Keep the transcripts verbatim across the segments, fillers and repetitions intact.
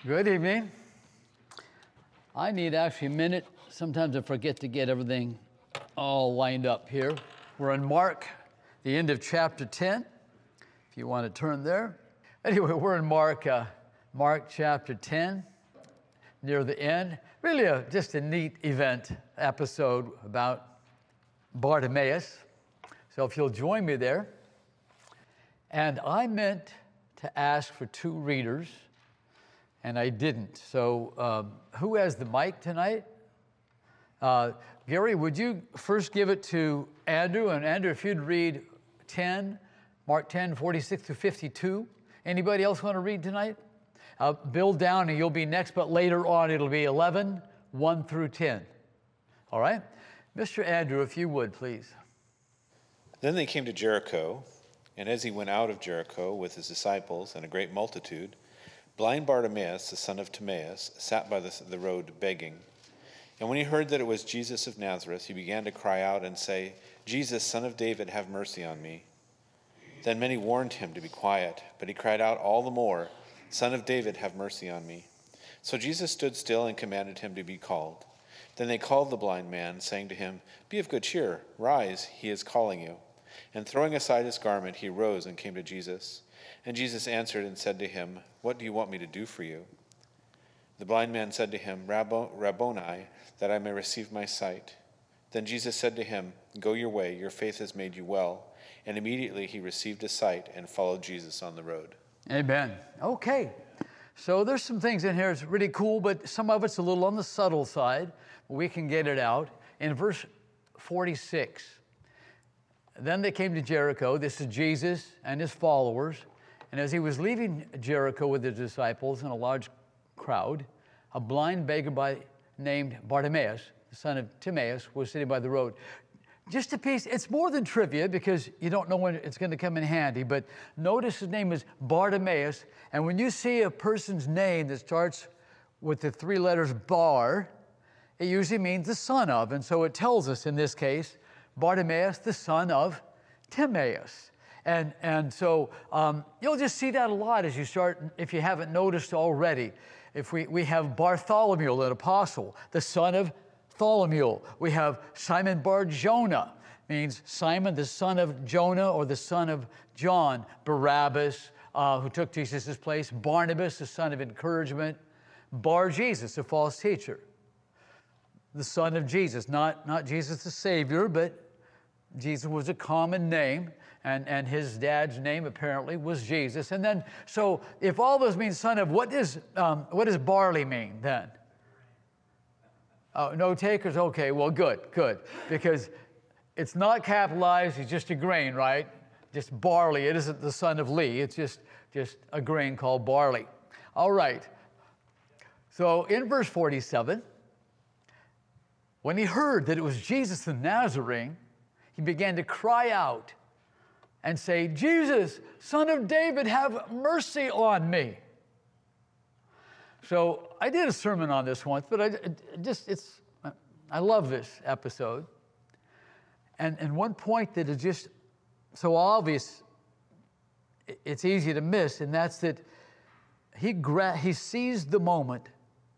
Good evening. I need actually a minute. Sometimes I forget to get everything all lined up here. We're in Mark, the end of chapter ten, if you want to turn there. Anyway, we're in Mark, uh, Mark chapter ten, near the end. Really a, just a neat event, episode about Bartimaeus. So if you'll join me there. And I meant to ask for two readers, and I didn't. So um, who has the mic tonight? Uh, Gary, would you first give it to Andrew? And Andrew, if you'd read ten, Mark ten, forty-six through fifty-two. Anybody else want to read tonight? Uh, Bill Downey, you'll be next, but later on it'll be eleven, one through ten. All right? Mister Andrew, if you would, please. Then they came to Jericho, and as he went out of Jericho with his disciples and a great multitude, blind Bartimaeus, the son of Timaeus, sat by the, the road begging. And when he heard that it was Jesus of Nazareth, he began to cry out and say, "Jesus, Son of David, have mercy on me." Then many warned him to be quiet, but he cried out all the more, "Son of David, have mercy on me." So Jesus stood still and commanded him to be called. Then they called the blind man, saying to him, "Be of good cheer, rise, he is calling you." And throwing aside his garment, he rose and came to Jesus. And Jesus answered and said to him, "What do you want me to do for you?" The blind man said to him, "Rabboni, that I may receive my sight." Then Jesus said to him, "Go your way, your faith has made you well." And immediately he received his sight and followed Jesus on the road. Amen. Okay. So there's some things in here that's really cool, but some of it's a little on the subtle side. We can get it out. In verse forty-six, then they came to Jericho. This is Jesus and his followers. And as he was leaving Jericho with his disciples and a large crowd, a blind beggar by named Bartimaeus, the son of Timaeus, was sitting by the road. Just a piece, it's more than trivia because you don't know when it's going to come in handy, but notice his name is Bartimaeus. And when you see a person's name that starts with the three letters Bar, it usually means the son of. And so it tells us in this case, Bartimaeus, the son of Timaeus. And, and so um, you'll just see that a lot as you start, if you haven't noticed already. If we, we have Bartholomew, an apostle, the son of Tholomew. We have Simon Bar-Jonah, means Simon, the son of Jonah, or the son of John. Barabbas, uh, who took Jesus' place. Barnabas, the son of encouragement. Bar-Jesus, a false teacher. The son of Jesus, not, not Jesus the Savior, but Jesus was a common name, and, and his dad's name apparently was Jesus. And then, so if all those mean son of, what does, um, what does barley mean then? Oh, no takers? Okay, well, good, good. Because it's not capitalized, it's just a grain, right? Just barley. It isn't the son of Lee. It's just, just a grain called barley. All right. So in verse forty-seven, when he heard that it was Jesus the Nazarene, he began to cry out and say, "Jesus, Son of David, have mercy on me." So I did a sermon on this once, but I it just, it's, I love this episode. And, and one point that is just so obvious, it's easy to miss, and that's that he, gra- he sees the moment.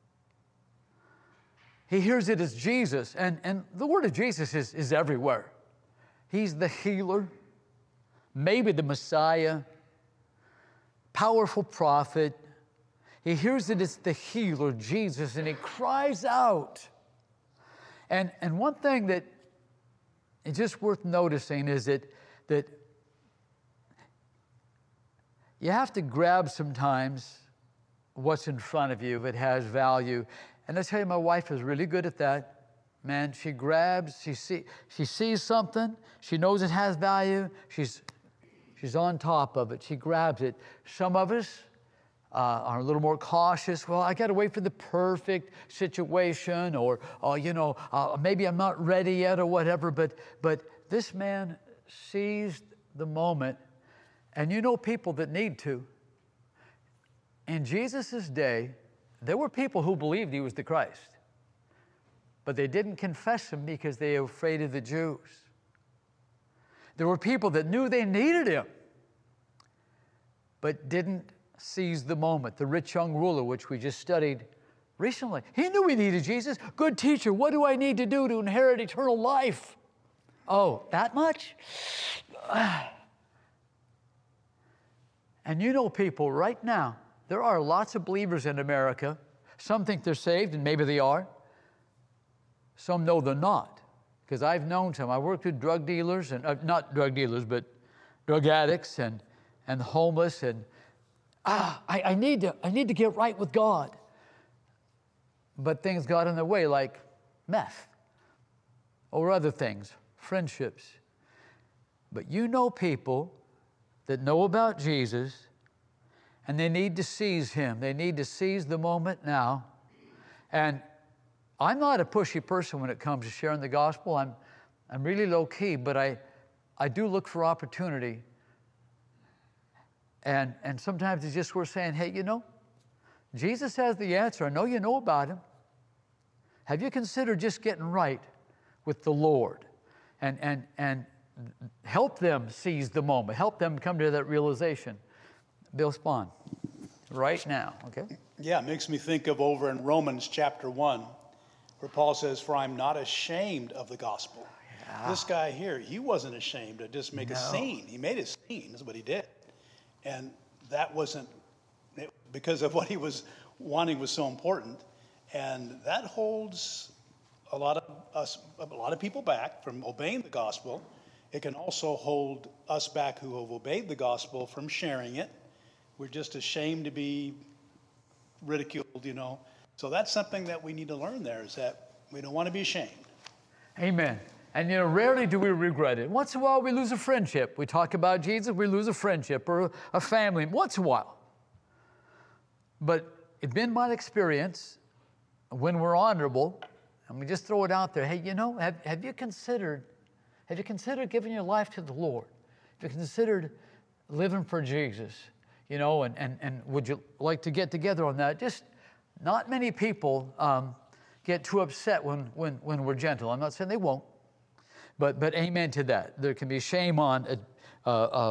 He hears it as Jesus, and, and the word of Jesus is, is everywhere. He's the healer, maybe the Messiah, powerful prophet. He hears that it's the healer, Jesus, and he cries out. And, and one thing that is just worth noticing is that, that you have to grab sometimes what's in front of you if it has value. And I tell you, my wife is really good at that. Man, she grabs, she, see, she sees something, she knows it has value, she's, she's on top of it, she grabs it. Some of us, Uh, are a little more cautious. Well, I got to wait for the perfect situation, or, uh, you know, uh, maybe I'm not ready yet, or whatever. But, but this man seized the moment, and you know people that need to. In Jesus' day, there were people who believed he was the Christ, but they didn't confess him because they were afraid of the Jews. There were people that knew they needed him, but didn't seized the moment. The rich young ruler, which we just studied recently, he knew he needed Jesus. Good teacher, what do I need to do to inherit eternal life? Oh, that much? And you know people right now, there are lots of believers in America. Some think they're saved, and maybe they are. Some know they're not, because I've known some. I worked with drug dealers, and uh, not drug dealers, but drug addicts and, and homeless, and ah, I, I, need to, I need to get right with God. But things got in the way, like meth or other things, friendships. But you know people that know about Jesus, and they need to seize him. They need to seize the moment now. And I'm not a pushy person when it comes to sharing the gospel. I'm, I'm really low-key, but I, I do look for opportunity. And, and sometimes it's just worth saying, hey, you know, Jesus has the answer. I know you know about him. Have you considered just getting right with the Lord? And, and, and help them seize the moment. Help them come to that realization. Bill Spahn, right now, okay? Yeah, it makes me think of over in Romans chapter one, where Paul says, for I'm not ashamed of the gospel. Yeah. This guy here, he wasn't ashamed to just make no. a scene. He made a scene, is what he did. And that wasn't, it, because of what he was wanting was so important. And that holds a lot of us, a lot of people back from obeying the gospel. It can also hold us back who have obeyed the gospel from sharing it. We're just ashamed to be ridiculed, you know. So that's something that we need to learn there, is that we don't want to be ashamed. Amen. And, you know, rarely do we regret it. Once in a while, we lose a friendship. We talk about Jesus, we lose a friendship or a family once in a while. But it's been my experience, when we're honorable, and we just throw it out there, hey, you know, have, have you considered, have you considered giving your life to the Lord? Have you considered living for Jesus? You know, and, and, and would you like to get together on that? Just not many people um, get too upset when, when, when we're gentle. I'm not saying they won't, but, but amen to that. There can be shame on uh, uh,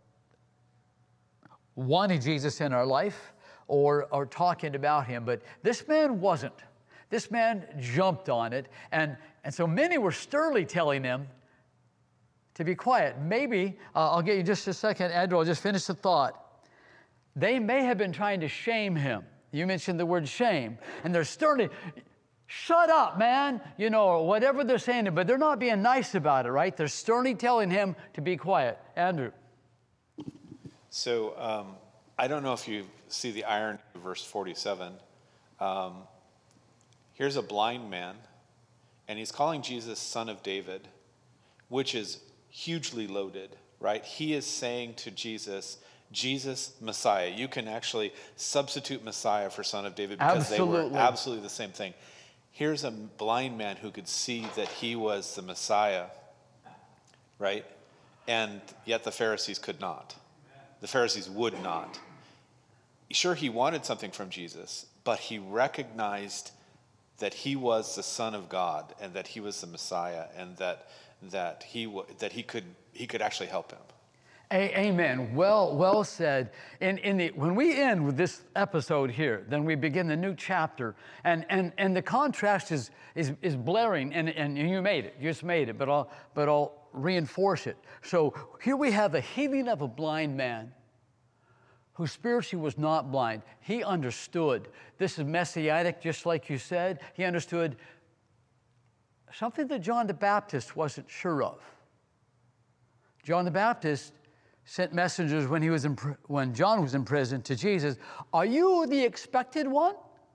wanting Jesus in our life or, or talking about him, but this man wasn't. This man jumped on it, and, and so many were sternly telling him to be quiet. Maybe, uh, I'll get you just a second, Andrew, I'll just finish the thought. They may have been trying to shame him. You mentioned the word shame. And they're sternly, shut up, man, you know, or whatever they're saying, but they're not being nice about it, right? They're sternly telling him to be quiet. Andrew. So um, I don't know if you see the irony of verse forty-seven. Um, here's a blind man, and he's calling Jesus Son of David, which is hugely loaded, right? He is saying to Jesus, Jesus, Messiah. You can actually substitute Messiah for Son of David because absolutely. They were absolutely the same thing. Here's a blind man who could see that he was the Messiah, right? And yet the Pharisees could not. The Pharisees would not. Sure, he wanted something from Jesus, but he recognized that he was the Son of God and that he was the Messiah and that that he that he could he could actually help him. Amen. Well, well said. In, in the, when we end with this episode here, then we begin the new chapter, and, and, and the contrast is, is, is blaring, and, and you made it. You just made it, but I'll, but I'll reinforce it. So here we have the healing of a blind man who spiritually was not blind. He understood. This is messianic, just like you said. He understood something that John the Baptist wasn't sure of. John the Baptist sent messengers when he was in, when John was in prison to Jesus. Are you the expected one?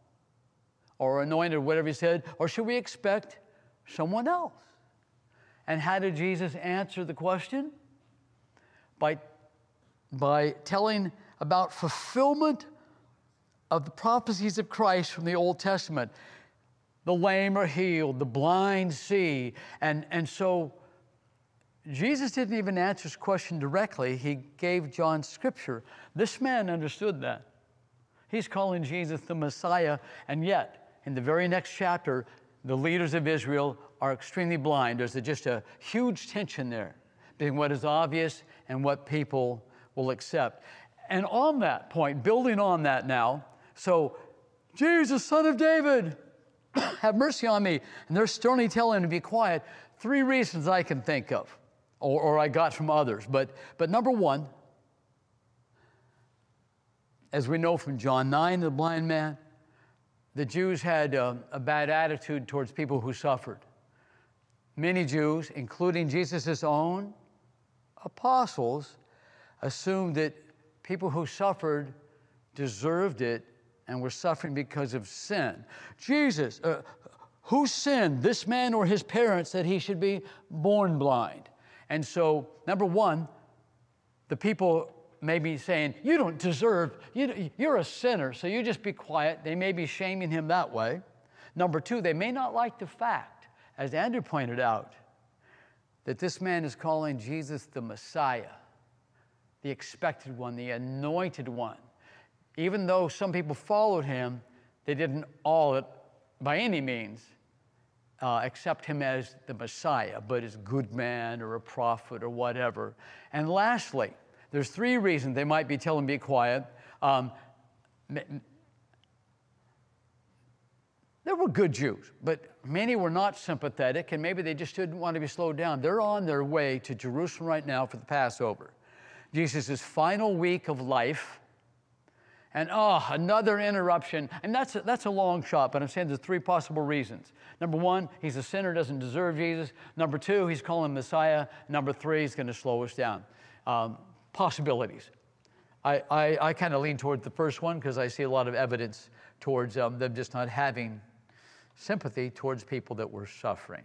Or anointed, whatever he said, or should we expect someone else? And how did Jesus answer the question? By, by telling about fulfillment of the prophecies of Christ from the Old Testament. The lame are healed, the blind see, and, and so Jesus didn't even answer his question directly. He gave John scripture. This man understood that. He's calling Jesus the Messiah, and yet, in the very next chapter, the leaders of Israel are extremely blind. There's a, just a huge tension there between what is obvious and what people will accept. And on that point, building on that now, so, Jesus, Son of David, have mercy on me. And they're sternly telling him to be quiet. Three reasons I can think of, or, or I got from others. But, but number one, as we know from John nine, the blind man, the Jews had a, a bad attitude towards people who suffered. Many Jews, including Jesus' own apostles, assumed that people who suffered deserved it and were suffering because of sin. Jesus, uh, who sinned, this man or his parents, that he should be born blind? And so, number one, the people may be saying, you don't deserve, you, you're a sinner, so you just be quiet. They may be shaming him that way. Number two, they may not like the fact, as Andrew pointed out, that this man is calling Jesus the Messiah, the expected one, the anointed one. Even though some people followed him, they didn't all, by any means, uh, accept him as the Messiah, but as a good man or a prophet or whatever. And lastly, there's three reasons they might be telling him to be quiet. Um, There were good Jews, but many were not sympathetic, and maybe they just didn't want to be slowed down. They're on their way to Jerusalem right now for the Passover. Jesus' final week of life, and oh, another interruption. And that's a, that's a long shot, but I'm saying there's three possible reasons. Number one, he's a sinner, doesn't deserve Jesus. Number two, he's calling him Messiah. Number three, he's going to slow us down. Um, possibilities. I, I, I kind of lean toward the first one because I see a lot of evidence towards um, them just not having sympathy towards people that were suffering.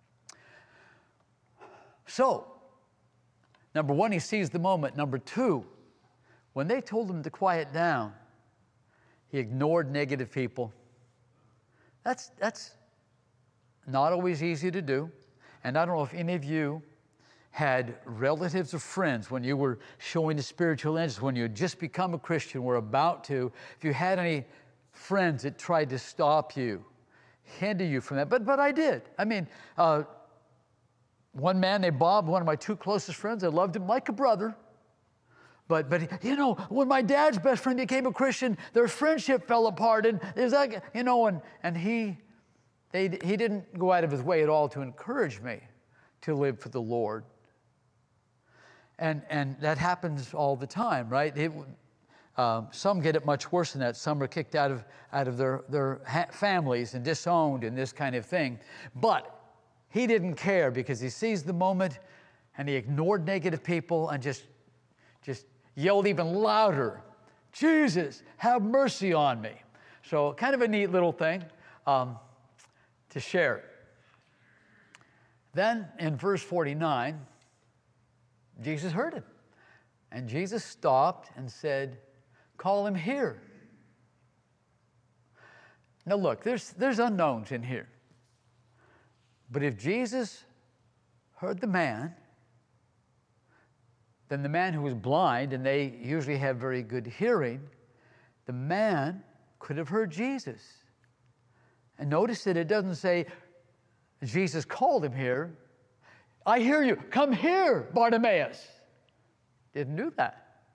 So, number one, he sees the moment. Number two, when they told him to quiet down, he ignored negative people. That's, that's not always easy to do. And I don't know if any of you had relatives or friends when you were showing the spiritual interest, when you had just become a Christian, were about to, if you had any friends that tried to stop you, hinder you from that. But but I did. I mean, uh, one man named Bob, one of my two closest friends, I loved him like a brother. But, but you know, when my dad's best friend became a Christian, their friendship fell apart. And is that, you know, and, and he, they, he didn't go out of his way at all to encourage me to live for the Lord. And, and that happens all the time, right? It, Um, some get it much worse than that. Some are kicked out of, out of their, their ha- families and disowned and this kind of thing. But he didn't care because he seized the moment and he ignored negative people and just, just yelled even louder, Jesus, have mercy on me. So kind of a neat little thing um, to share. Then in verse forty-nine, Jesus heard him. And Jesus stopped and said, call him here. Now look, there's, there's unknowns in here. But if Jesus heard the man, then the man who was blind, and they usually have very good hearing, the man could have heard Jesus. And notice that it doesn't say Jesus called him here. I hear you, come here, Bartimaeus. Didn't do that.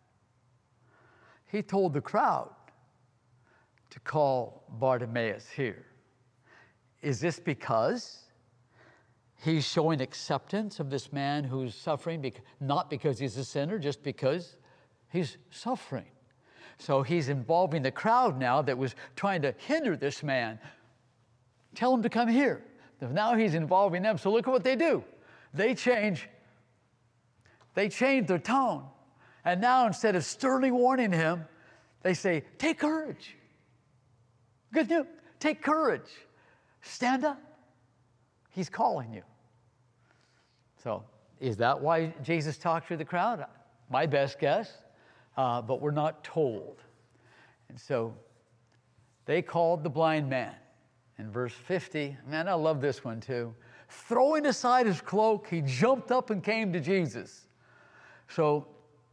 He told the crowd to call Bartimaeus here. Is this because he's showing acceptance of this man who's suffering, not because he's a sinner, just because he's suffering? So he's involving the crowd now that was trying to hinder this man. Tell him to come here. Now he's involving them. So look at what they do. They change, they change their tone. And now instead of sternly warning him, they say, take courage. Good news, take courage. Stand up. He's calling you. So is that why Jesus talked to the crowd? My best guess, uh, but we're not told. And so they called the blind man. In verse fifty, man, I love this one too. Throwing aside his cloak, he jumped up and came to Jesus. So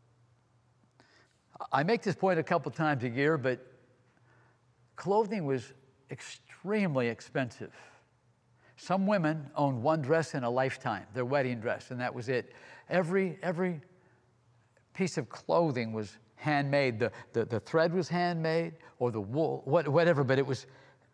I make this point a couple times a year, but clothing was extremely expensive. Some women owned one dress in a lifetime, their wedding dress, and that was it. Every, every piece of clothing was handmade. The, the, the thread was handmade, or the wool, what, whatever, but it was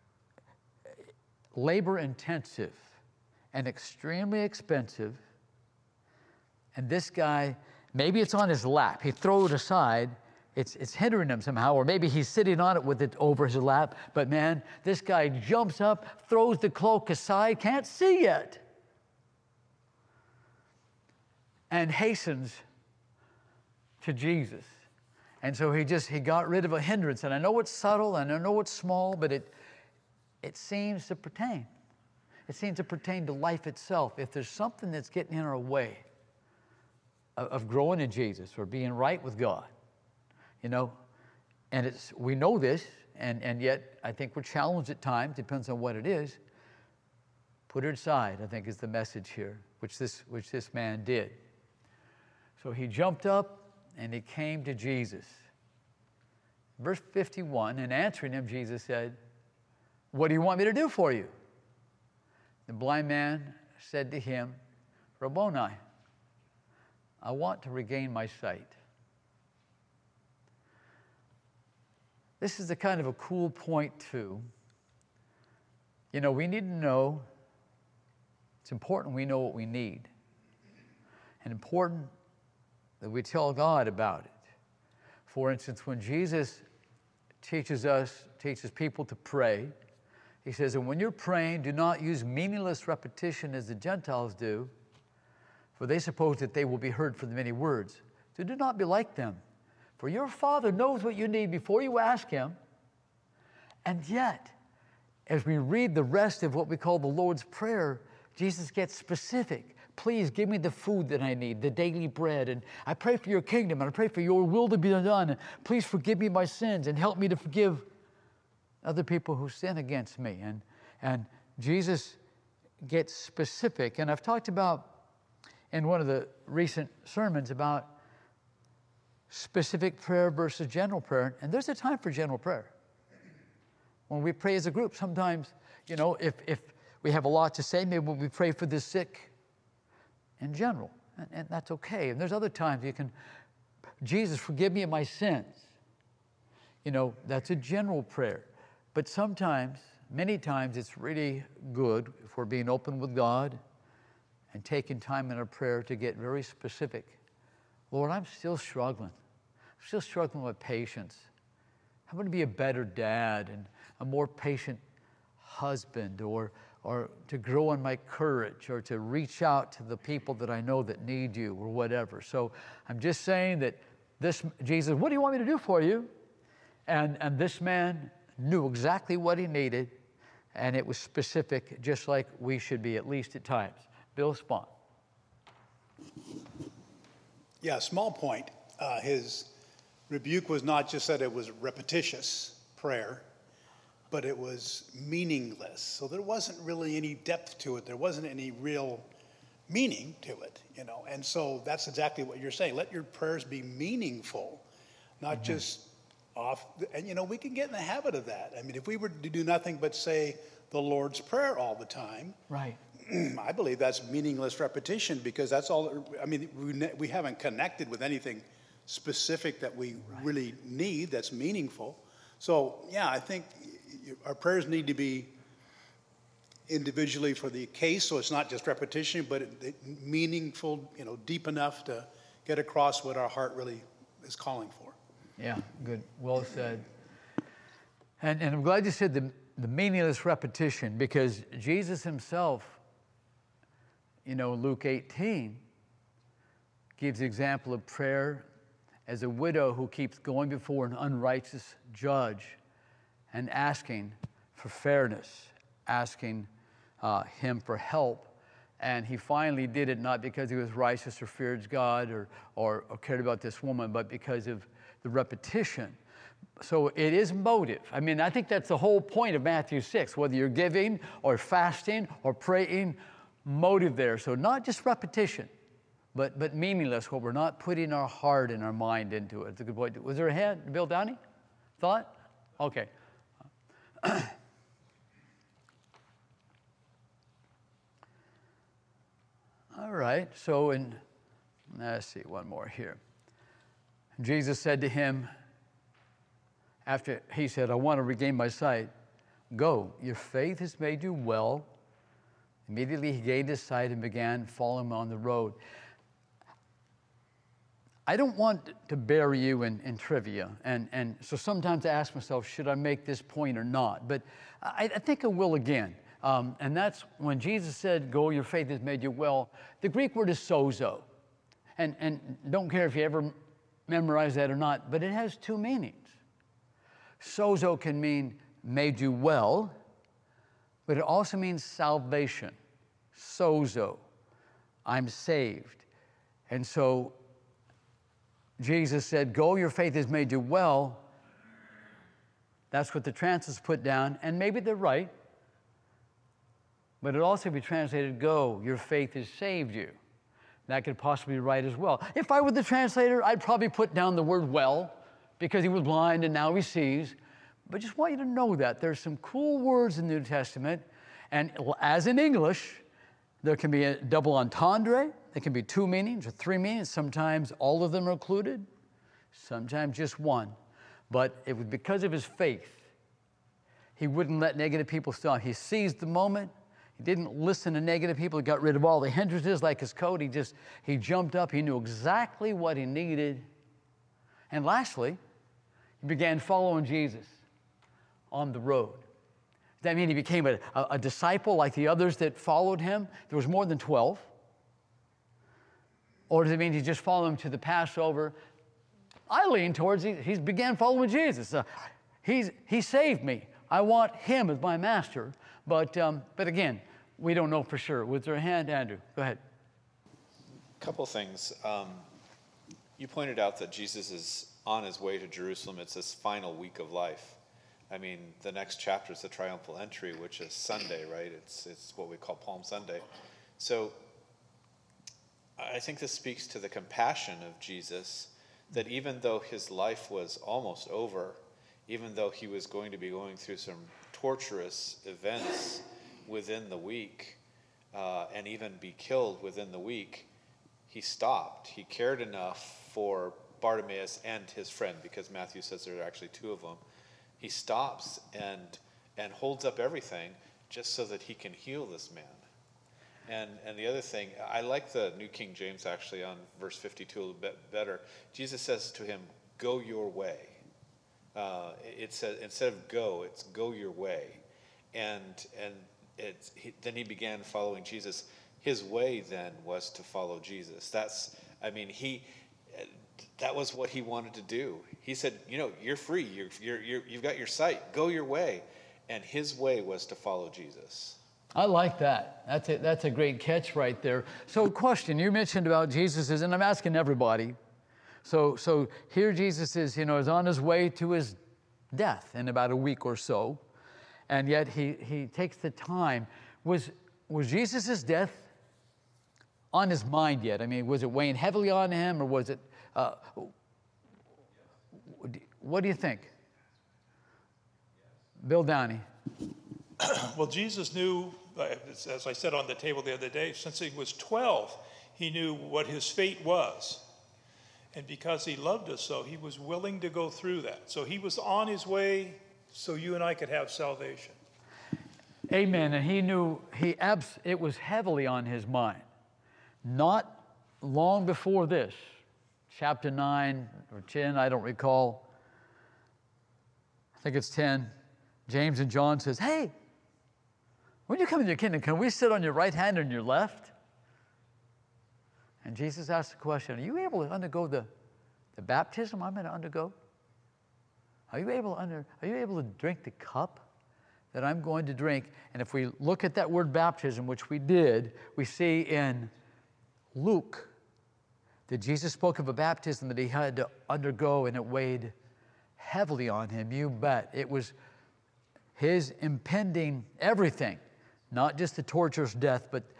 labor intensive and extremely expensive. And this guy, maybe it's on his lap. He throws it aside. It's, it's hindering him somehow, or maybe he's sitting on it with it over his lap. But man, this guy jumps up, throws the cloak aside, can't see yet, and hastens to Jesus. And so he just, he got rid of a hindrance. And I know it's subtle, and I know it's small, but it, it seems to pertain. It seems to pertain to life itself. If there's something that's getting in our way of, of growing in Jesus or being right with God, you know, and it's, we know this, and, and yet I think we're challenged at times, depends on what it is. Put it aside, I think, is the message here, which this, which this man did. So he jumped up and he came to Jesus. Verse fifty-one, and answering him, Jesus said, "What do you want me to do for you?" The blind man said to him, "Rabboni, I want to regain my sight." This is a kind of a cool point, too. You know, we need to know, it's important we know what we need. And important that we tell God about it. For instance, when Jesus teaches us, teaches people to pray, he says, and when you're praying, do not use meaningless repetition as the Gentiles do, for they suppose that they will be heard for the many words. So do not be like them. For your Father knows what you need before you ask him. And yet, as we read the rest of what we call the Lord's Prayer, Jesus gets specific. Please give me the food that I need, the daily bread. And I pray for your kingdom, and I pray for your will to be done. And please forgive me my sins and help me to forgive other people who sin against me. And, and Jesus gets specific. And I've talked about in one of the recent sermons about specific prayer versus general prayer. And there's a time for general prayer. When we pray as a group, sometimes, you know, if, if we have a lot to say, maybe we pray for the sick in general, and, and that's okay. And there's other times you can, Jesus, forgive me of my sins. You know, that's a general prayer. But sometimes, many times, it's really good if we're being open with God and taking time in our prayer to get very specific. Lord, I'm still struggling. I'm still struggling with patience. I'm going to be a better dad and a more patient husband, or, or to grow in my courage, or to reach out to the people that I know that need you, or whatever. So I'm just saying that this, Jesus, what do you want me to do for you? And, and this man knew exactly what he needed, and it was specific, just like we should be, at least at times. Bill Spahn. Yeah, small point. Uh, his rebuke was not just that it was repetitious prayer, but it was meaningless. So there wasn't really any depth to it. There wasn't any real meaning to it, you know. And so that's exactly what you're saying. Let your prayers be meaningful, not mm-hmm. just off. And, you know, we can get in the habit of that. I mean, if we were to do nothing but say the Lord's Prayer all the time, right. I believe that's meaningless repetition, because that's all, I mean, we, we haven't connected with anything specific that we right. really need that's meaningful. So, yeah, I think our prayers need to be individually for the case, so it's not just repetition, but it, it meaningful, you know, deep enough to get across what our heart really is calling for. Yeah, good. Well said. And, and I'm glad you said the, the meaningless repetition, because Jesus himself, you know, Luke eighteen gives the example of prayer as a widow who keeps going before an unrighteous judge and asking for fairness, asking uh, him for help. And he finally did it not because he was righteous or feared God or, or, or cared about this woman, but because of the repetition. So it is motive. I mean, I think that's the whole point of Matthew six, whether you're giving or fasting or praying, motive there. So not just repetition, but but meaningless, what we're not putting our heart and our mind into it. It's a good point. Was there a hand, Bill Downey? Thought? Okay. All right. So in, let's see, one more here. Jesus said to him, after he said, I want to regain my sight, go, your faith has made you well. Immediately he gained his sight and began following him on the road. I don't want to bury you in, in trivia, and, and so sometimes I ask myself, should I make this point or not? But I, I think I will again, um, and that's when Jesus said, go, your faith has made you well. The Greek word is sozo, and, and don't care if you ever memorize that or not, but it has two meanings. Sozo can mean made you well, but it also means salvation. Sozo, I'm saved. And so Jesus said, go, your faith has made you well. That's what the translates put down, and maybe they're right. But it also be translated, go, your faith has saved you. That could possibly be right as well. If I were the translator, I'd probably put down the word well, because he was blind and now he sees. But just want you to know that there's some cool words in the New Testament, and as in English, there can be a double entendre. There can be two meanings or three meanings. Sometimes all of them are included, sometimes just one. But it was because of his faith. He wouldn't let negative people stop. He seized the moment. He didn't listen to negative people. He got rid of all the hindrances like his coat. He just, he jumped up. He knew exactly what he needed. And lastly, he began following Jesus on the road. Does that mean he became a, a, a disciple like the others that followed him? There was more than twelve. Or does it mean he just followed him to the Passover? I lean towards he, he began following Jesus. Uh, he's, he saved me. I want him as my master. But, um, but again, we don't know for sure. Was there a hand, Andrew? Go ahead. A couple things. Um, you pointed out that Jesus is on his way to Jerusalem. It's his final week of life. I mean, the next chapter is the triumphal entry, which is Sunday, right? It's, it's what we call Palm Sunday. So I think this speaks to the compassion of Jesus, that even though his life was almost over, even though he was going to be going through some torturous events within the week, uh, and even be killed within the week, he stopped. He cared enough for Bartimaeus and his friend, because Matthew says there are actually two of them. He stops and and holds up everything just so that he can heal this man. And and the other thing, I like the New King James actually on verse fifty-two a little bit better. Jesus says to him, go your way. Uh, it says, instead of go, it's go your way. And and it's, he, then he began following Jesus. His way then was to follow Jesus. That's, I mean, he, that was what he wanted to do. He said, you know, you're free. You're, you're, you're, you've got your sight. Go your way. And his way was to follow Jesus. I like that. That's a, that's a great catch right there. So question, you mentioned about Jesus is, and I'm asking everybody. So so here Jesus is, you know, is on his way to his death in about a week or so. And yet he, he takes the time. Was, was Jesus' death on his mind yet? I mean, was it weighing heavily on him, or was it, uh, what do you think? Bill Downey. Well, Jesus knew, as I said on the table the other day, since he was twelve, he knew what his fate was. And because he loved us so, he was willing to go through that. So he was on his way so you and I could have salvation. Amen. And he knew he abs- it was heavily on his mind. Not long before this, chapter nine or ten, I don't recall. I think it's ten. James and John says, hey, when you come in your kingdom, can we sit on your right hand or on your left? And Jesus asked the question, are you able to undergo the, the baptism I'm going to undergo? Are you able to under, are you able to drink the cup that I'm going to drink? And if we look at that word baptism, which we did, we see in Luke that Jesus spoke of a baptism that he had to undergo, and it weighed heavily on him. You bet. It was his impending everything, not just the torturous death, but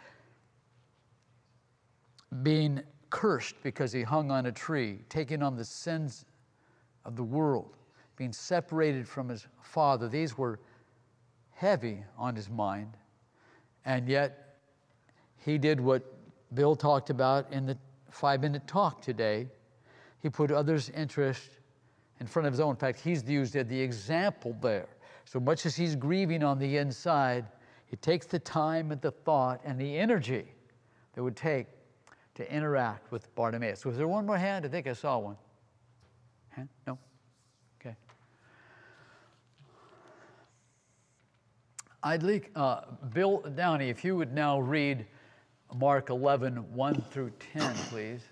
being cursed because he hung on a tree, taking on the sins of the world, being separated from his Father. These were heavy on his mind. And yet, he did what Bill talked about in the five-minute talk today, he put others' interest in front of his own. In fact, he's used as the example there. So much as he's grieving on the inside, he takes the time and the thought and the energy that it would take to interact with Bartimaeus. Was there one more hand? I think I saw one. Hand? No? Okay. I'd like, uh, Bill Downey, if you would now read Mark eleven, one through ten, please.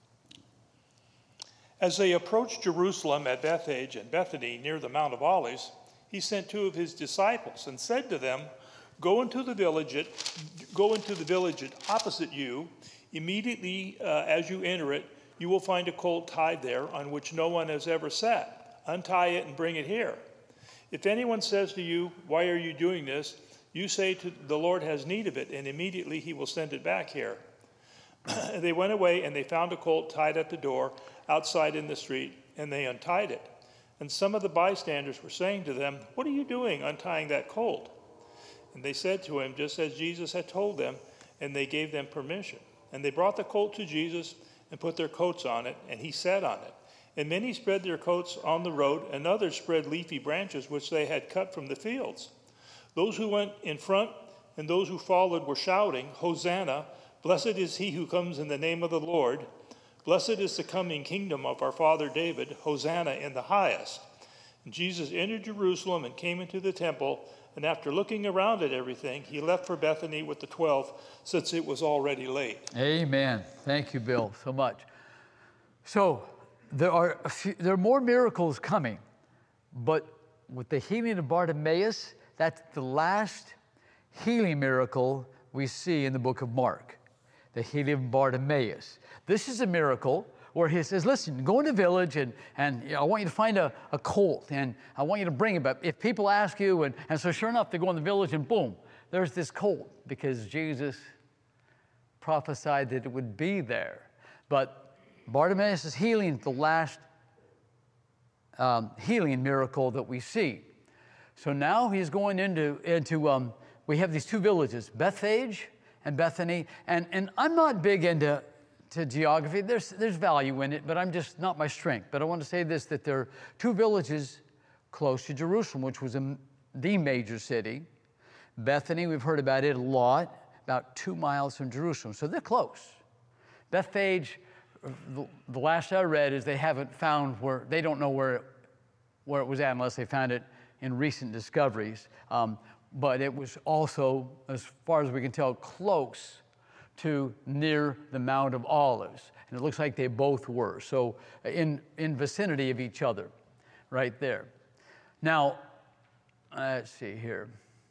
As they approached Jerusalem at Bethphage and Bethany near the Mount of Olives, he sent two of his disciples and said to them, Go into the village at, go into the village at opposite you. Immediately uh, as you enter it, you will find a colt tied there on which no one has ever sat. Untie it and bring it here. If anyone says to you, Why are you doing this? You say to the Lord has need of it, and immediately he will send it back here. They went away and they found a colt tied at the door outside in the street, and they untied it. And some of the bystanders were saying to them, What are you doing untying that colt? And they said to him, just as Jesus had told them, and they gave them permission. And they brought the colt to Jesus and put their coats on it, and he sat on it. And many spread their coats on the road, and others spread leafy branches which they had cut from the fields. Those who went in front and those who followed were shouting, Hosanna! Blessed is he who comes in the name of the Lord. Blessed is the coming kingdom of our father David. Hosanna in the highest. And Jesus entered Jerusalem and came into the temple, and after looking around at everything, he left for Bethany with the twelve, since it was already late. Amen. Thank you, Bill, so much. So there are a few, there are more miracles coming, but with the healing of Bartimaeus, that's the last healing miracle we see in the book of Mark. The healing of Bartimaeus. This is a miracle where he says, listen, go in the village and, and you know, I want you to find a, a colt and I want you to bring it back. If people ask you, and, and so sure enough, they go in the village and boom, there's this colt because Jesus prophesied that it would be there. But Bartimaeus' healing is the last um, healing miracle that we see. So now he's going into, into um, we have these two villages, Bethphage and Bethany, and, and I'm not big into to geography. There's, there's value in it, but I'm just not my strength. But I want to say this, that there are two villages close to Jerusalem, which was a, the major city. Bethany, we've heard about it a lot, about two miles from Jerusalem, so they're close. Bethphage, the, the last I read is they haven't found where, they don't know where, where it was at unless they found it in recent discoveries. Um, but it was also, as far as we can tell, close to near the Mount of Olives. And it looks like they both were. So in, in vicinity of each other, right there. Now, let's see here.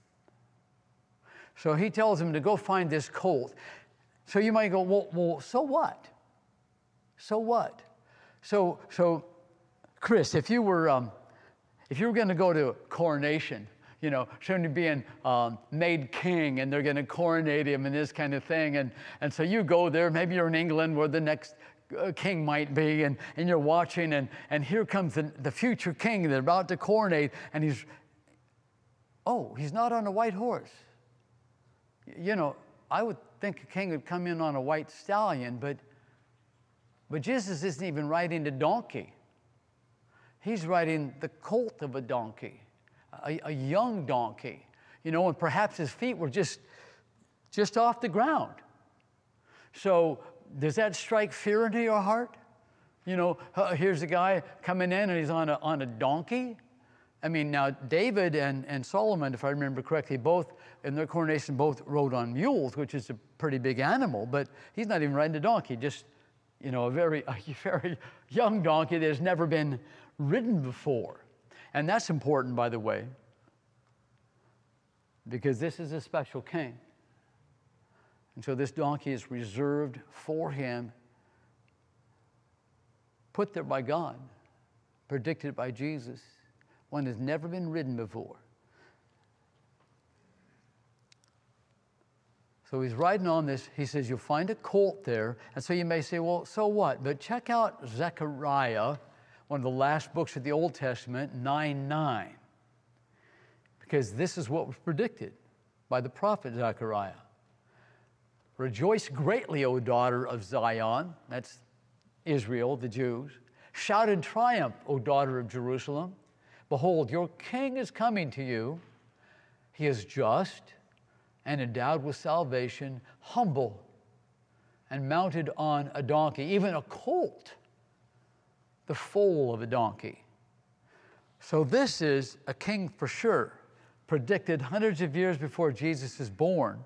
So he tells him to go find this colt. So you might go, well, well so what? So what? So, so Chris, if you were, um, if you were going to go to coronation, you know, soon being um, made king, and they're going to coronate him and this kind of thing. And, and so you go there, maybe you're in England where the next uh, king might be, and, and you're watching, and, and here comes the, the future king they're about to coronate, and he's, oh, he's not on a white horse. You know, I would think a king would come in on a white stallion, but, but Jesus isn't even riding a donkey. He's riding the colt of a donkey. A, a young donkey, you know, and perhaps his feet were just, just off the ground. So does that strike fear into your heart? You know, uh, here's a guy coming in and he's on a, on a donkey. I mean, now David and, and Solomon, if I remember correctly, both in their coronation, both rode on mules, which is a pretty big animal, but he's not even riding a donkey, just, you know, a very, a very young donkey that has never been ridden before. And that's important, by the way, because this is a special king. And so this donkey is reserved for him, put there by God, predicted by Jesus, one that's never been ridden before. So he's riding on this. He says, you'll find a colt there. And so you may say, well, so what? But check out Zechariah, one of the last books of the Old Testament, nine nine, because this is what was predicted by the prophet Zechariah. Rejoice greatly, O daughter of Zion, that's Israel, the Jews. Shout in triumph, O daughter of Jerusalem. Behold, your king is coming to you. He is just and endowed with salvation, humble and mounted on a donkey, even a colt, the foal of a donkey. So this is a king for sure, predicted hundreds of years before Jesus is born.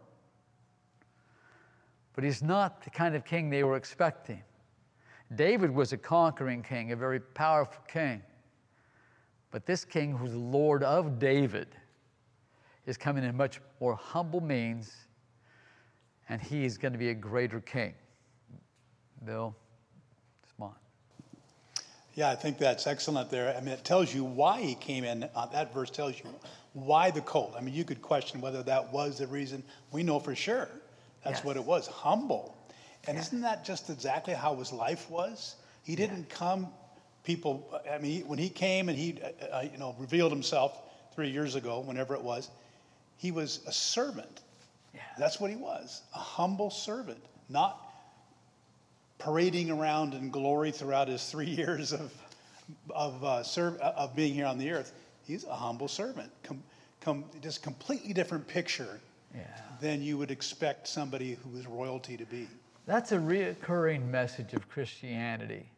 But he's not the kind of king they were expecting. David was a conquering king, a very powerful king. But this king, who's Lord of David, is coming in much more humble means, and he is going to be a greater king. Bill, come on. Yeah, I think that's excellent there. I mean, it tells you why he came in. Uh, that verse tells you why the colt. I mean, you could question whether that was the reason. We know for sure that's Yes. what it was, humble. And isn't that just exactly how his life was? He didn't come, people, I mean, when he came and he, uh, uh, you know, revealed himself three years ago, whenever it was, he was a servant. Yeah. That's what he was, a humble servant, not parading around in glory throughout his three years of of uh, serv- of being here on the earth. He's a humble servant. Com- com- just completely different picture Yeah. than you would expect somebody who is royalty to be. That's a reoccurring message of Christianity,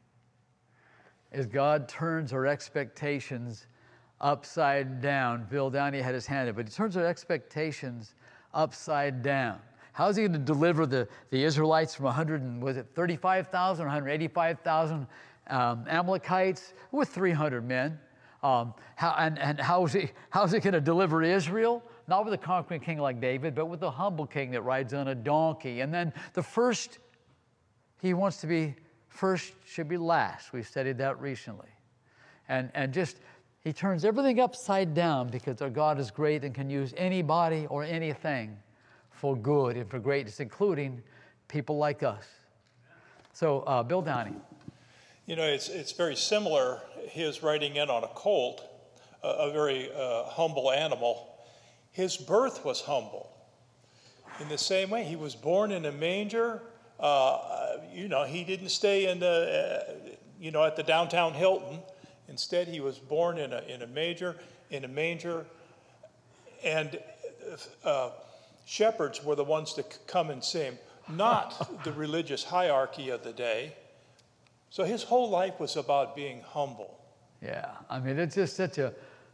is God turns our expectations upside down. Bill Downey had his hand up, but he turns our expectations upside down. How's he going to deliver the, the Israelites from one hundred and, was it thirty-five thousand or one hundred eighty-five thousand um, Amalekites with three hundred men? Um, how, and and how is he, how's he going to deliver Israel? Not with a conquering king like David, but with a humble king that rides on a donkey. And then the first, he wants to be first should be last. We've studied that recently. And, and just, he turns everything upside down because our God is great and can use anybody or anything for good and for greatness, including people like us. So, uh, Bill Downey. You know, it's, it's very similar, his riding in on a colt, a, a very uh, humble animal. His birth was humble. In the same way, he was born in a manger. Uh, you know, he didn't stay in the, uh, you know, at the downtown Hilton. Instead, he was born in a in a manger, in a manger, and uh, shepherds were the ones to come and see him, not the religious hierarchy of the day. So his whole life was about being humble. Yeah, I mean, it's just such a,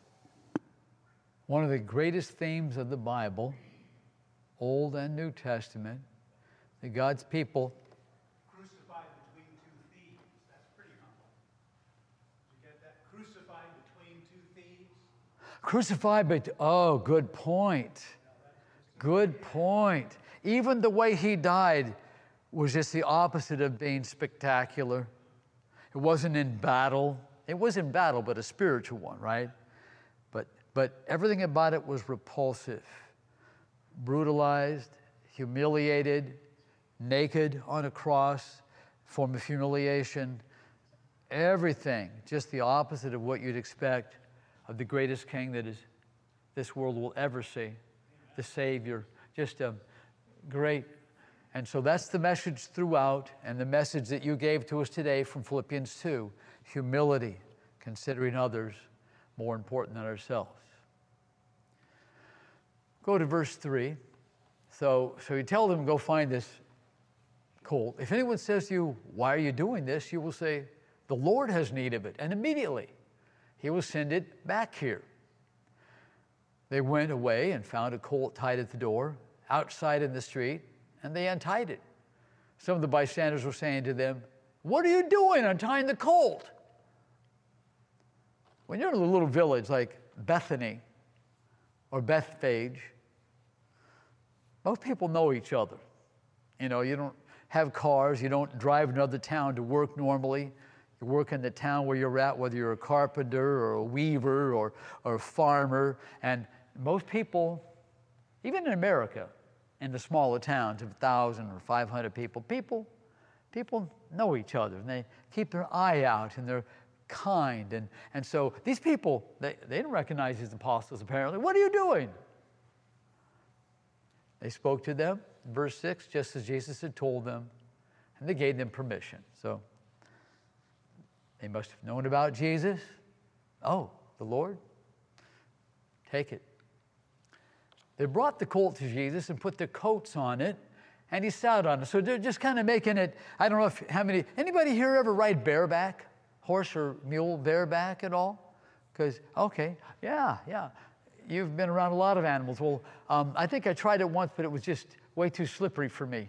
one of the greatest themes of the Bible, Old and New Testament, that God's people. Crucified between two thieves. That's pretty humble. Did you get that? Crucified between two thieves. Crucified, but, oh, good point. Good point. Even the way he died was just the opposite of being spectacular. It wasn't in battle. It was in battle, but a spiritual one, right? But, but everything about it was repulsive, brutalized, humiliated, naked on a cross, form of humiliation, everything, just the opposite of what you'd expect of the greatest king that is, this world will ever see, the Savior, just a great. And so that's the message throughout, and the message that you gave to us today from Philippians two, humility, considering others more important than ourselves. Go to verse three. So, so you tell them, go find this colt. If anyone says to you, why are you doing this? You will say, the Lord has need of it. And immediately he will send it back here. They went away and found a colt tied at the door, outside in the street, and they untied it. Some of the bystanders were saying to them, what are you doing untying the colt? When you're in a little village like Bethany or Bethphage, most people know each other. You know, you don't have cars, you don't drive another town to work normally. You work in the town where you're at, whether you're a carpenter or a weaver or, or a farmer. And most people, even in America, in the smaller towns of one thousand or five hundred people, people, people know each other, and they keep their eye out, and they're kind. And, and so these people, they, they didn't recognize these apostles apparently. What are you doing? They spoke to them, verse six, just as Jesus had told them, and they gave them permission. So They must have known about Jesus. Oh, the Lord? Take it. They brought the colt to Jesus and put their coats on it, and he sat on it. So they're just kind of making it, I don't know if how many, anybody here ever ride bareback? Horse or mule bareback at all? Because, okay, yeah, yeah. You've been around a lot of animals. Well, um, I think I tried it once, but it was just way too slippery for me.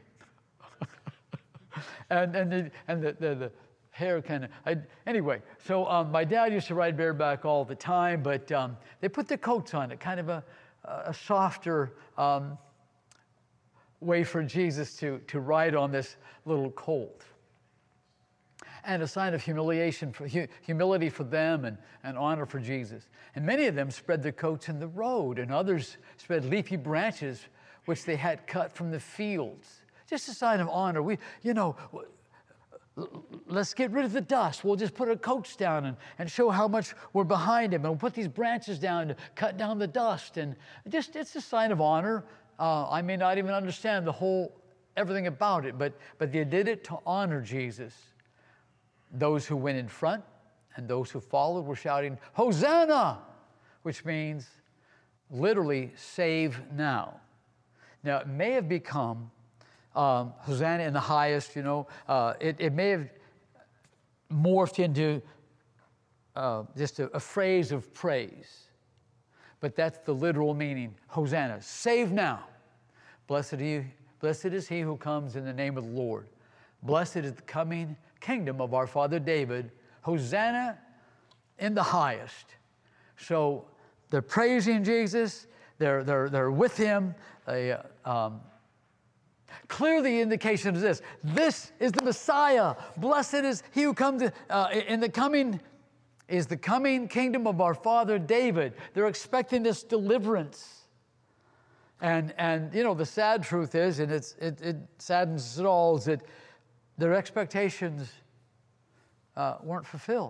and and the, and the, the, the hair kind of, anyway. So um, my dad used to ride bareback all the time, but um, they put the coats on it, kind of a, a softer um, way for Jesus to, to ride on this little colt. And a sign of humiliation for, humility for them and, and honor for Jesus. And many of them spread their coats in the road, and others spread leafy branches which they had cut from the fields. Just a sign of honor. We, you know, let's get rid of the dust. We'll just put our coats down and, and show how much we're behind him. And we'll put these branches down to cut down the dust. And just, it's a sign of honor. Uh, I may not even understand the whole, everything about it, but, but they did it to honor Jesus. Those who went in front and those who followed were shouting, Hosanna, which means literally save now. Now, it may have become um, Hosanna in the highest, you know, uh, it, it may have morphed into uh, just a, a phrase of praise. But that's the literal meaning, Hosanna, save now. Blessed are you, blessed is he who comes in the name of the Lord. Blessed is the coming kingdom of our father David. Hosanna in the highest. So they're praising Jesus. They're, they're, they're with him. They, um, clearly the indication is this. This is the Messiah. Blessed is he who comes uh, in the coming, is the coming kingdom of our father David. They're expecting this deliverance. And, and you know, the sad truth is, and it's, it, it saddens us all, is that their expectations uh, weren't fulfilled.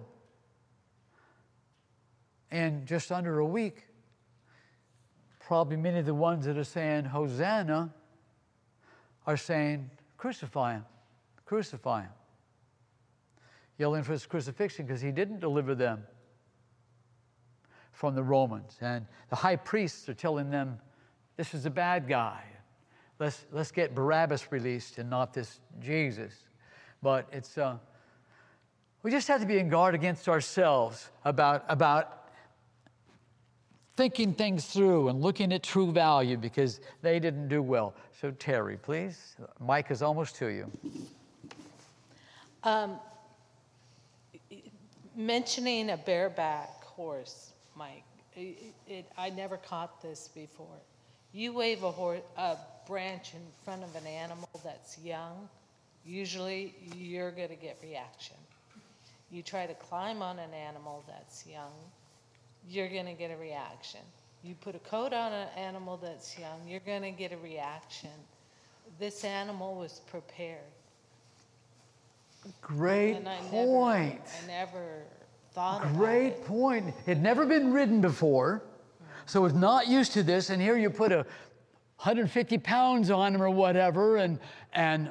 In just under a week, probably many of the ones that are saying Hosanna are saying, crucify him, crucify him. Yelling for his crucifixion because he didn't deliver them from the Romans. And the high priests are telling them, this is a bad guy. Let's, let's get Barabbas released and not this Jesus. But it's, uh, we just have to be on guard against ourselves about, about thinking things through and looking at true value because they didn't do well. So Terry, please. Mike is almost to you. Um, mentioning a bareback horse, Mike, it, it, I never caught this before. You wave a, horse, a branch in front of an animal that's young, usually you're going to get reaction. You try to climb on an animal that's young, you're going to get a reaction. You put a coat on an animal that's young, you're going to get a reaction. This animal was prepared. Great and I point. Never, I never thought about it. Great point. It had never been ridden before, so it's not used to this, and here you put a one hundred fifty pounds on him or whatever, and, and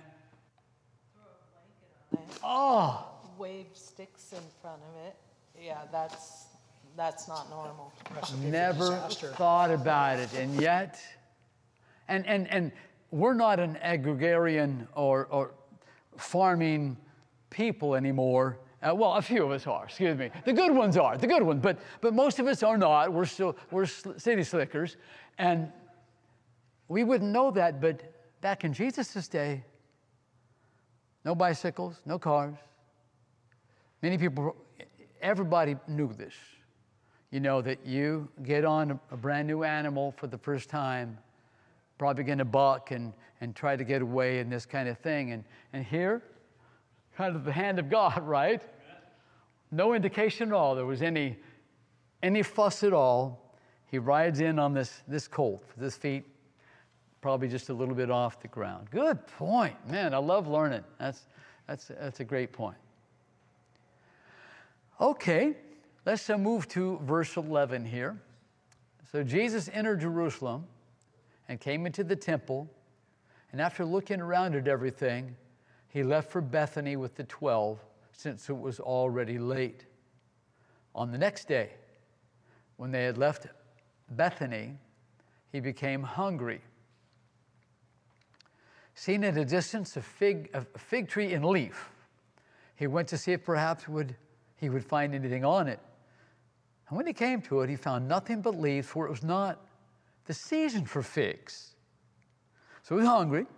oh. Wave sticks in front of it. Yeah, that's that's not normal. Never thought about it, and yet, and and and we're not an agrarian or or farming people anymore. Uh, well, a few of us are. Excuse me. The good ones are. The good ones, but but most of us are not. We're still we're city slickers, and we wouldn't know that. But back in Jesus' day, no bicycles, no cars. Many people, everybody knew this. You know, that you get on a, a brand new animal for the first time, probably going to buck and, and try to get away and this kind of thing. And, and here, kind of the hand of God, right? No indication at all there was any, any fuss at all. He rides in on this, this colt with his feet probably just a little bit off the ground. Good point. Man, I love learning. That's, that's, that's a great point. Okay, let's uh, move to verse eleven here. So Jesus entered Jerusalem and came into the temple, and after looking around at everything, he left for Bethany with the twelve, since it was already late. On the next day, when they had left Bethany, he became hungry. Seeing at a distance a fig, a fig tree in leaf, he went to see if perhaps would, he would find anything on it. And when he came to it, he found nothing but leaves, for it was not the season for figs. So he was hungry.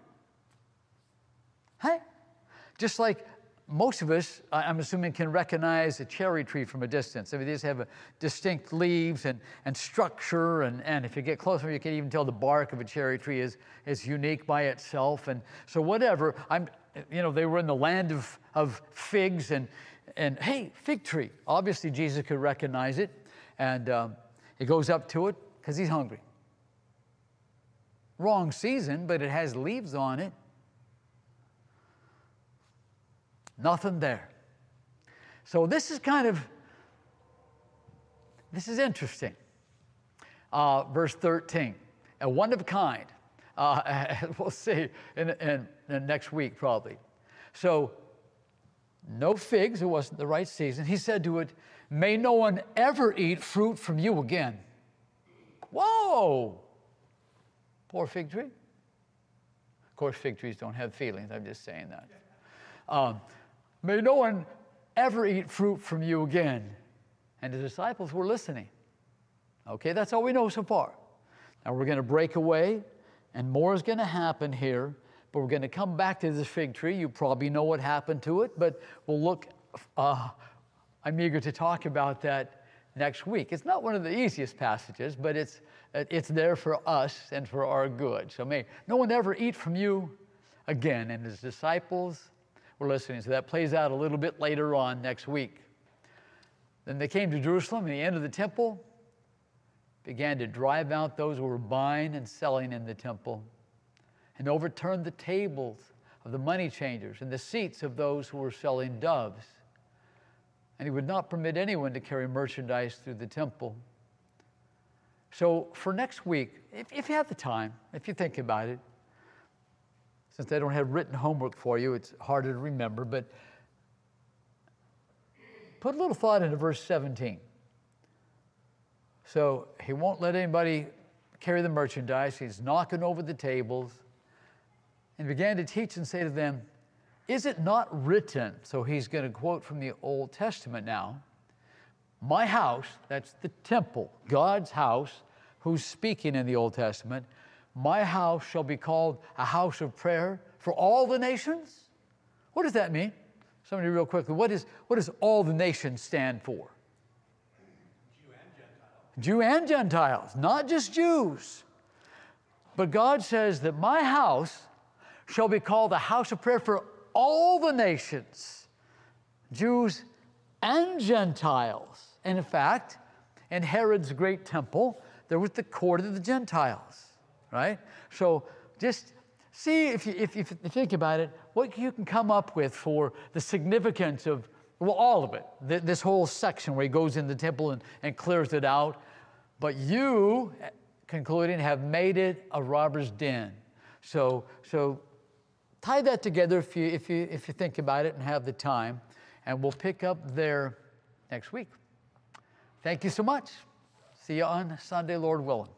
Hey, just like most of us, I'm assuming, can recognize a cherry tree from a distance. I mean, these have a distinct leaves and, and structure, and, and if you get closer, you can even tell the bark of a cherry tree is, is unique by itself. And so whatever, I'm, you know, they were in the land of, of figs, and, and hey, fig tree. Obviously, Jesus could recognize it, and um, he goes up to it because he's hungry. Wrong season, but it has leaves on it. Nothing there. So this is kind of, this is interesting. Uh, verse thirteen, a one of a kind. Uh, we'll see in, in, in next week probably. So no figs, it wasn't the right season. He said to it, may no one ever eat fruit from you again. Whoa! Poor fig tree. Of course, fig trees don't have feelings. I'm just saying that. Um, May no one ever eat fruit from you again. And the disciples were listening. Okay, that's all we know so far. Now we're going to break away, and more is going to happen here, but we're going to come back to this fig tree. You probably know what happened to it, but we'll look, uh, I'm eager to talk about that next week. It's not one of the easiest passages, but it's, it's there for us and for our good. So may no one ever eat from you again. And his disciples we're listening. So that plays out a little bit later on next week. Then they came to Jerusalem, and the end of the temple began to drive out those who were buying and selling in the temple, and overturned the tables of the money changers and the seats of those who were selling doves. And he would not permit anyone to carry merchandise through the temple. So for next week, if, if you have the time, if you think about it, since I don't have written homework for you, it's harder to remember, but put a little thought into verse seventeen. So he won't let anybody carry the merchandise. He's knocking over the tables and began to teach and say to them, is it not written? So he's going to quote from the Old Testament now. My house, that's the temple, God's house, who's speaking in the Old Testament, my house shall be called a house of prayer for all the nations. What does that mean? Somebody real quickly, what, is, what does all the nations stand for? Jew and Gentiles. Jew and Gentiles, not just Jews. But God says that my house shall be called a house of prayer for all the nations, Jews and Gentiles. And in fact, in Herod's great temple, there was the court of the Gentiles. Right? So just see if you, if, if you think about it, what you can come up with for the significance of, well, all of it. Th- this whole section where he goes in the temple and, and clears it out. But you, concluding, have made it a robber's den. So, so tie that together if you, if you, if you think about it and have the time. And we'll pick up there next week. Thank you so much. See you on Sunday, Lord willing.